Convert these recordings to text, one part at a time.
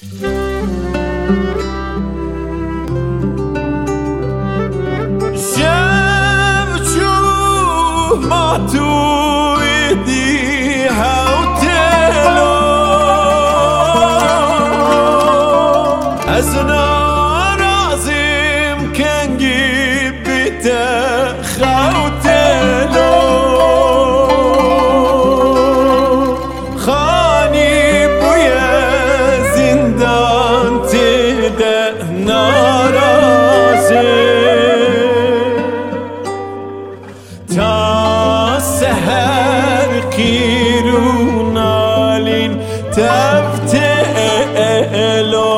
ما تو ایدی هاوتلو از نارازم کنگی بیته خوتلو خانی بوی زندان تیده تا سهر قیرون آلین تفتلو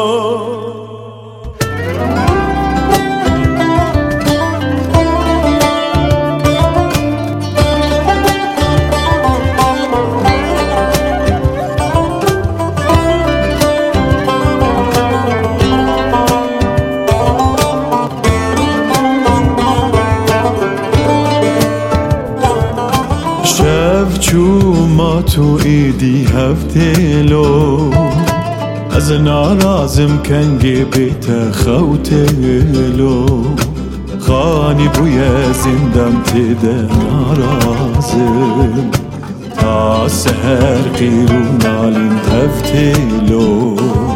ما تو ایدی هفتلو از نارازم کنگی بیت خوتلو خانی بوی زندم تیده نارازم تا سهر قیرون آلین هفتلو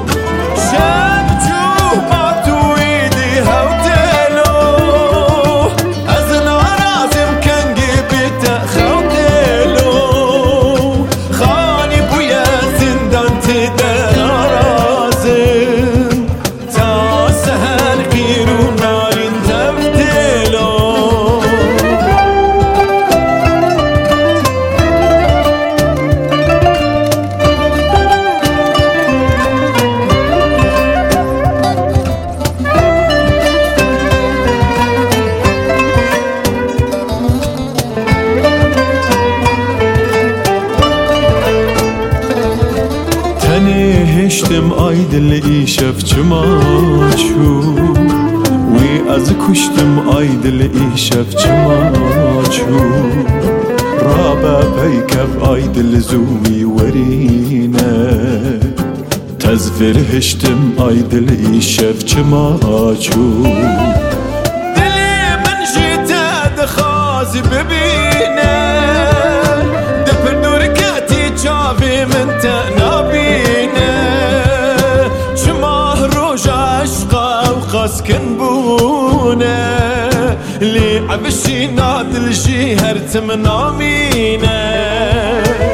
هشتم آیدل ایشف چماچو وی از کشتم آیدل ایشف چماچو رابا پیکف آیدل زوی ورینه تزفر هشتم آیدل ایشف چماچو دلی من جیتا دخوازی ببینه دپر دورکاتی چاوی من تنابینه قاسكن بونا لي عبشي نادل شي هرتم نامينا